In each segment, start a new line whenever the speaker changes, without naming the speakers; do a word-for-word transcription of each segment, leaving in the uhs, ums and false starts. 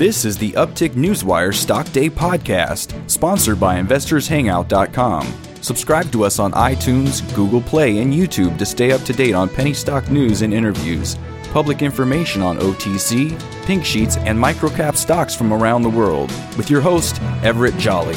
This is the Uptick Newswire Stock Day podcast, sponsored by investors hangout dot com. Subscribe to us on iTunes, Google Play, and YouTube to stay up to date on penny stock news and interviews, public information on O T C, pink sheets, and microcap stocks from around the world, with your host, Everett Jolly.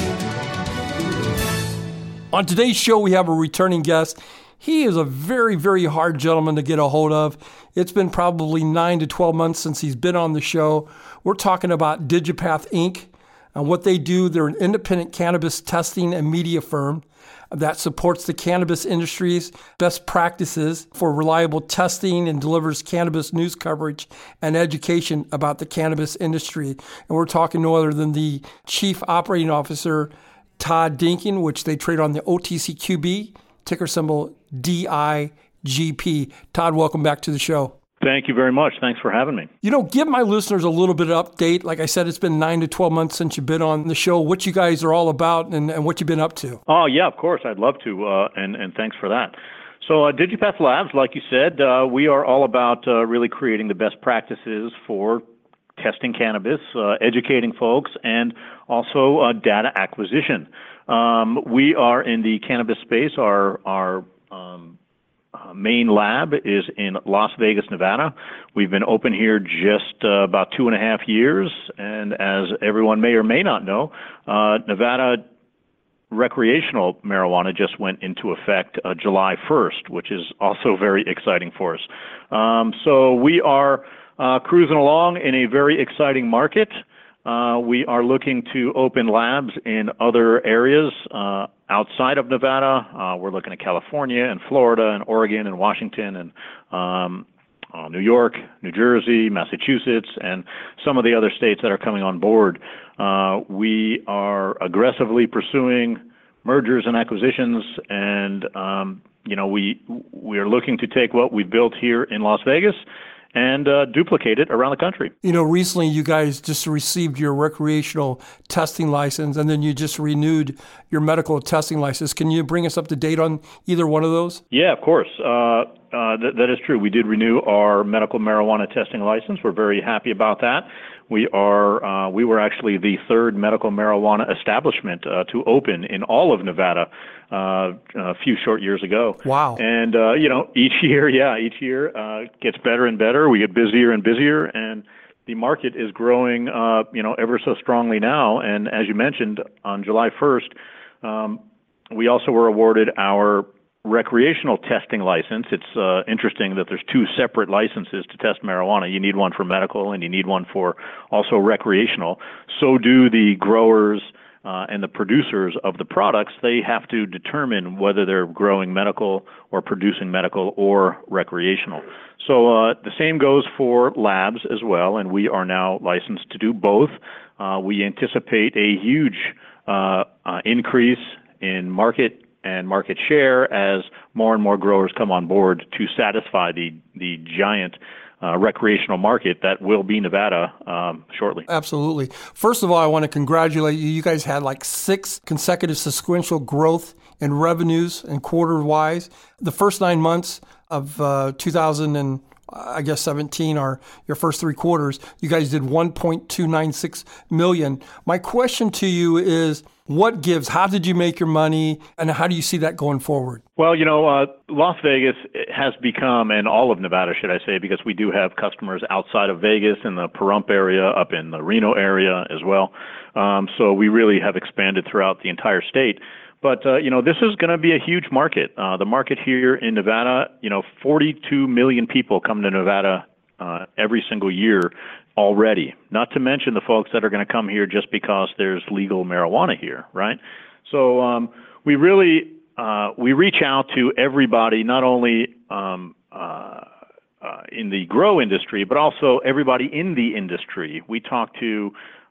On today's show, we have a returning guest. He is a very, very hard gentleman to get a hold of. It's been probably nine to twelve months since he's been on the show. We're talking about Digipath Incorporated and what they do. They're an independent cannabis testing and media firm that supports the cannabis industry's best practices for reliable testing and delivers cannabis news coverage and education about the cannabis industry. And we're talking no other than the Chief Operating Officer, Todd Dinkin, which they trade on the O T C Q B, ticker symbol D I G P. Todd, welcome back to the show.
Thank you very much. Thanks for having me.
You know, give my listeners a little bit of update. Like I said, it's been nine to twelve months since you've been on the show, what you guys are all about and, and what you've been up to.
Oh, yeah, of course. I'd love to, uh, and, and thanks for that. So uh, Digipath Labs, like you said, uh, we are all about uh, really creating the best practices for testing cannabis, uh, educating folks, and also uh, data acquisition. Um, we are in the cannabis space. Our, our um, uh, main lab is in Las Vegas, Nevada. We've been open here just uh, about two and a half years, and as everyone may or may not know, uh, Nevada recreational marijuana just went into effect uh, July first, which is also very exciting for us. Um, so we are uh, cruising along in a very exciting market. Uh, we are looking to open labs in other areas uh, outside of Nevada. Uh, we're looking at California and Florida and Oregon and Washington and um, uh, New York, New Jersey, Massachusetts, and some of the other states that are coming on board. Uh, we are aggressively pursuing mergers and acquisitions, and um, you know we we are looking to take what we've built here in Las Vegas and uh, duplicate it around the country.
You know, recently you guys just received your recreational testing license, and then you just renewed your medical testing license. Can you bring us up to date on either one of those?
Yeah, of course. Uh, uh, th- that is true. We did renew our medical marijuana testing license. We're very happy about that. We are uh, we were actually the third medical marijuana establishment uh, to open in all of Nevada uh, a few short years ago.
Wow!
And uh, you know, each year, yeah, each year uh, gets better and better. We get busier and busier, and the market is growing, uh, you know, ever so strongly now. And as you mentioned, on July first, um, we also were awarded our recreational testing license. It's uh, interesting that there's two separate licenses to test marijuana. You need one for medical and you need one for also recreational. So do the growers uh, and the producers of the products. They have to determine whether they're growing medical or producing medical or recreational. So uh, the same goes for labs as well, and we are now licensed to do both. Uh, we anticipate a huge uh, uh, increase in market and market share as more and more growers come on board to satisfy the the giant uh, recreational market that will be Nevada um, shortly.
Absolutely. First of all, I want to congratulate you. You guys had like six consecutive sequential growth in revenues and quarter-wise. The first nine months of uh, two thousand and I guess seventeen are your first three quarters. You guys did one point two nine six million. My question to you is, what gives? How did you make your money, and how do you see that going forward?
Well, you know, uh, Las Vegas has become, and all of Nevada, should I say, because we do have customers outside of Vegas in the Pahrump area, up in the Reno area as well. Um, so we really have expanded throughout the entire state. But, uh, you know, this is going to be a huge market. Uh, the market here in Nevada, you know, forty-two million people come to Nevada uh, every single year already, not to mention the folks that are going to come here just because there's legal marijuana here, right? So um, we really, uh, we reach out to everybody, not only um, uh, uh, in the grow industry, but also everybody in the industry. We talk to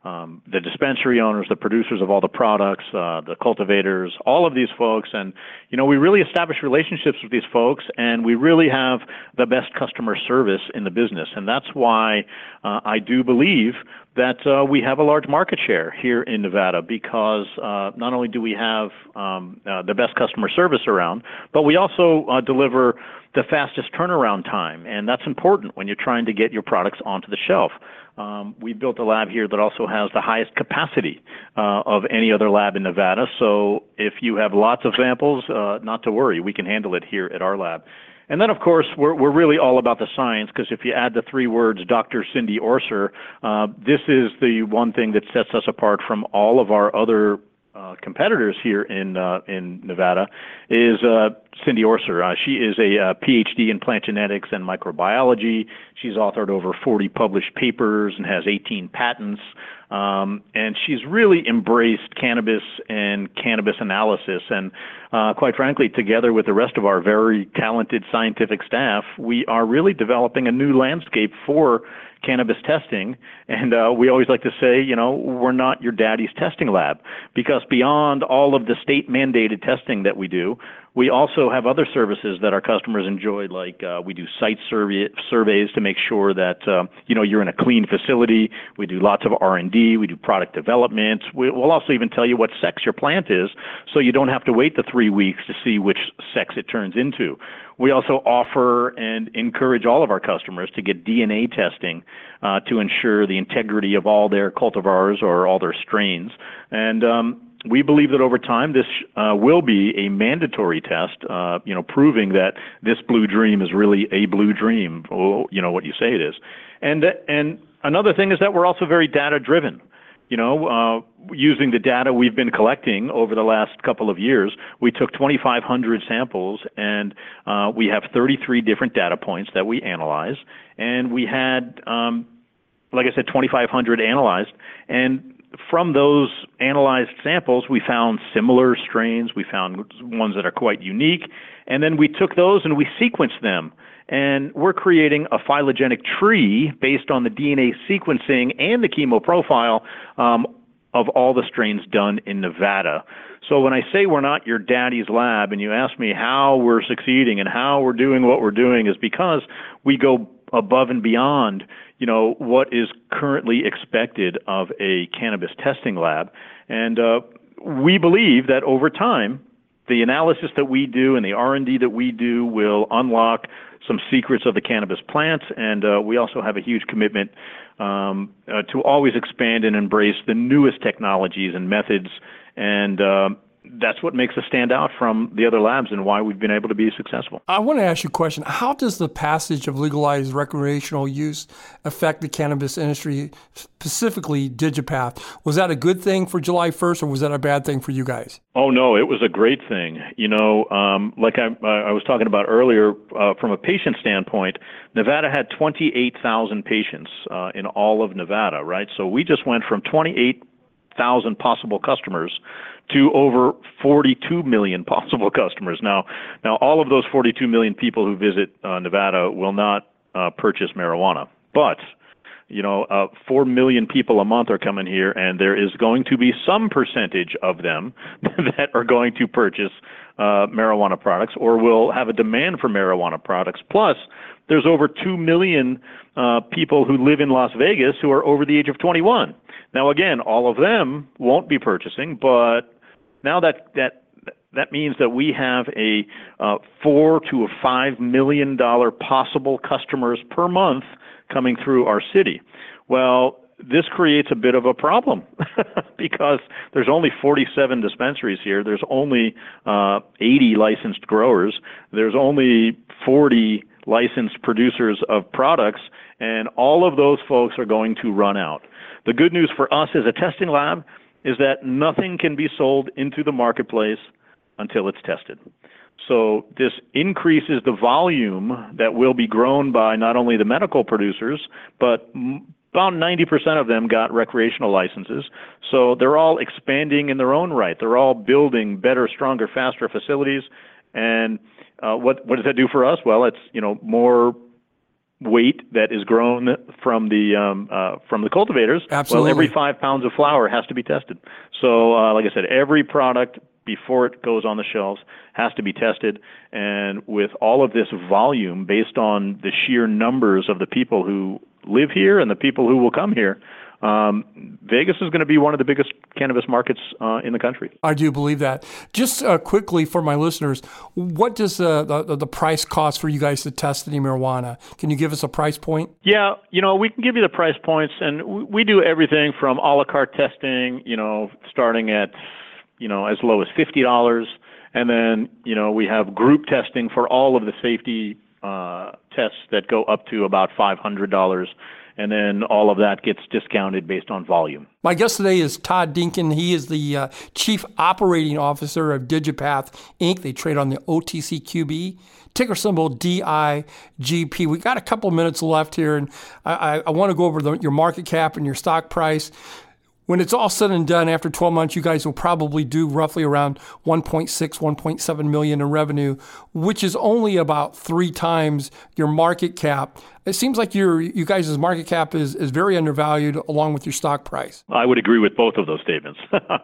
um, the dispensary owners, the producers of all the products, uh, the cultivators, all of these folks. And, you know, we really establish relationships with these folks, and we really have the best customer service in the business. And that's why uh, I do believe that uh, we have a large market share here in Nevada, because uh, not only do we have um, uh, the best customer service around, but we also uh, deliver the fastest turnaround time. And that's important when you're trying to get your products onto the shelf. Um, we built a lab here that also has the highest capacity uh, of any other lab in Nevada. So if you have lots of samples, uh, not to worry, we can handle it here at our lab. And then, of course, we're we're really all about the science, because if you add the three words Doctor Cindy Orser, uh, this is the one thing that sets us apart from all of our other uh, competitors here in uh, in Nevada, is uh, Cindy Orser. Uh, she is a uh, P H D in plant genetics and microbiology. She's authored over forty published papers and has eighteen patents. Um, and she's really embraced cannabis and cannabis analysis. And uh, quite frankly, together with the rest of our very talented scientific staff, we are really developing a new landscape for cannabis testing. And uh, we always like to say, you know, we're not your daddy's testing lab, because beyond all of the state mandated testing that we do, we also have other services that our customers enjoy, like uh, we do site survey, surveys to make sure that, uh, you know, you're in a clean facility. We do lots of R and D. We do product development. We, we'll also even tell you what sex your plant is, so you don't have to wait the three weeks to see which sex it turns into. We also offer and encourage all of our customers to get D N A testing uh, to ensure the integrity of all their cultivars or all their strains. And um, we believe that over time this uh, will be a mandatory test, uh, you know, proving that this blue dream is really a blue dream, or, you know, what you say it is. And and another thing is that we're also very data driven. You know, uh, using the data we've been collecting over the last couple of years, we took twenty-five hundred samples, and uh, we have thirty-three different data points that we analyze. And we had, um, like I said, twenty-five hundred analyzed. And from those analyzed samples, we found similar strains. We found ones that are quite unique. And then we took those and we sequenced them. And we're creating a phylogenetic tree based on the D N A sequencing and the chemo profile um, of all the strains done in Nevada. So when I say we're not your daddy's lab, and you ask me how we're succeeding and how we're doing what we're doing, is because we go above and beyond, you know, what is currently expected of a cannabis testing lab. And uh, we believe that over time, the analysis that we do and the R and D that we do will unlock some secrets of the cannabis plant. And uh, we also have a huge commitment um, uh, to always expand and embrace the newest technologies and methods. And uh, that's what makes us stand out from the other labs and why we've been able to be successful.
I want to ask you a question. How does the passage of legalized recreational use affect the cannabis industry, specifically DigiPath? Was that a good thing for July first, or was that a bad thing for you guys?
Oh, no, it was a great thing. You know, um, like I, I was talking about earlier, uh, from a patient standpoint, Nevada had twenty-eight thousand patients uh, in all of Nevada, right? So we just went from twenty-eight thousand possible customers to over forty-two million possible customers. Now, now all of those forty-two million people who visit uh, Nevada will not uh, purchase marijuana, but you know, uh, four million people a month are coming here, and there is going to be some percentage of them that are going to purchase uh, marijuana products or will have a demand for marijuana products. Plus, there's over two million uh, people who live in Las Vegas who are over the age of twenty-one. Now, again, all of them won't be purchasing, but now that that that means that we have a uh, four to a five million dollar possible customers per month coming through our city. Well, this creates a bit of a problem because there's only forty-seven dispensaries here. There's only uh, eighty licensed growers. There's only forty licensed producers of products, and all of those folks are going to run out. The good news for us as a testing lab is that nothing can be sold into the marketplace until it's tested. So this increases the volume that will be grown by not only the medical producers, but about ninety percent of them got recreational licenses. So they're all expanding in their own right. They're all building better, stronger, faster facilities. And uh, what what does that do for us? Well, it's, you know, more weight that is grown from the um, uh, from the cultivators,
Absolutely.
well, every five pounds of flower has to be tested. So, uh, like I said, every product before it goes on the shelves has to be tested. And with all of this volume, based on the sheer numbers of the people who live here and the people who will come here, Um, Vegas is going to be one of the biggest cannabis markets uh, in the country.
I do believe that. Just uh, quickly for my listeners, what does uh, the the price cost for you guys to test any marijuana? Can you give us a price point?
Yeah, you know, we can give you the price points, and we do everything from a la carte testing, you know, starting at, you know, as low as fifty dollars, and then, you know, we have group testing for all of the safety uh, tests that go up to about five hundred dollars. And then all of that gets discounted based on volume.
My guest today is Todd Dinkin. He is the uh, Chief Operating Officer of DigiPath Incorporated. They trade on the O T C Q B, ticker symbol D I G P. We got a couple minutes left here, and I, I, I want to go over the, your market cap and your stock price. When it's all said and done, after twelve months, you guys will probably do roughly around one point six, one point seven million in revenue, which is only about three times your market cap. It seems like your you guys' market cap is, is very undervalued along with your stock price.
I would agree with both of those statements.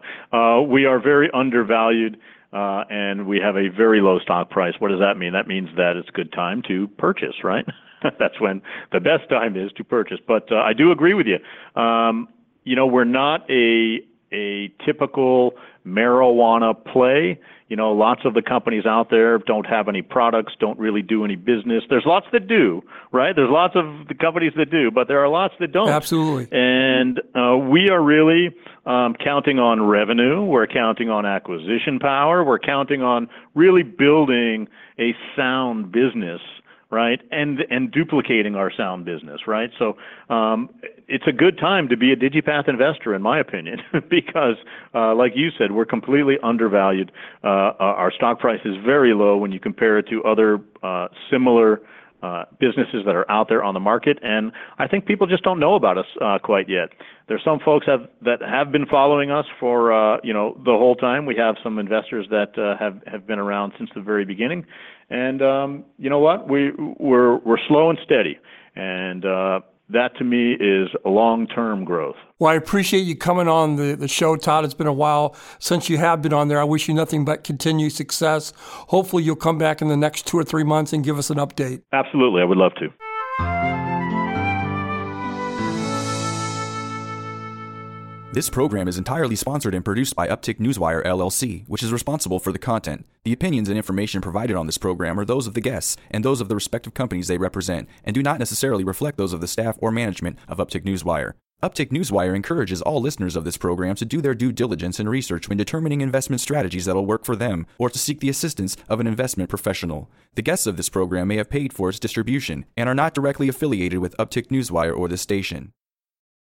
uh, we are very undervalued, uh, and we have a very low stock price. What does that mean? That means that it's a good time to purchase, right? That's when the best time is to purchase. But uh, I do agree with you. Um, You know, we're not a a typical marijuana play. You know, lots of the companies out there don't have any products, don't really do any business. There's lots that do, right? There's lots of the companies that do, but there are lots that don't.
Absolutely.
And uh, we are really um, counting on revenue. We're counting on acquisition power. We're counting on really building a sound business, right, and and duplicating our sound business, right? So um, it's a good time to be a DigiPath investor, in my opinion, because, uh, like you said, we're completely undervalued. Uh, our stock price is very low when you compare it to other uh, similar uh, businesses that are out there on the market, and I think people just don't know about us uh, quite yet. There's some folks have, that have been following us for uh, you know the whole time. We have some investors that uh, have have been around since the very beginning. And um, you know what? We we're we're slow and steady, and uh, that to me is long-term growth.
Well, I appreciate you coming on the, the show, Todd. It's been a while since you have been on there. I wish you nothing but continued success. Hopefully, you'll come back in the next two or three months and give us an update.
Absolutely, I would love to.
This program is entirely sponsored and produced by Uptick Newswire, L L C, which is responsible for the content. The opinions and information provided on this program are those of the guests and those of the respective companies they represent, and do not necessarily reflect those of the staff or management of Uptick Newswire. Uptick Newswire encourages all listeners of this program to do their due diligence and research when determining investment strategies that will work for them, or to seek the assistance of an investment professional. The guests of this program may have paid for its distribution and are not directly affiliated with Uptick Newswire or this station.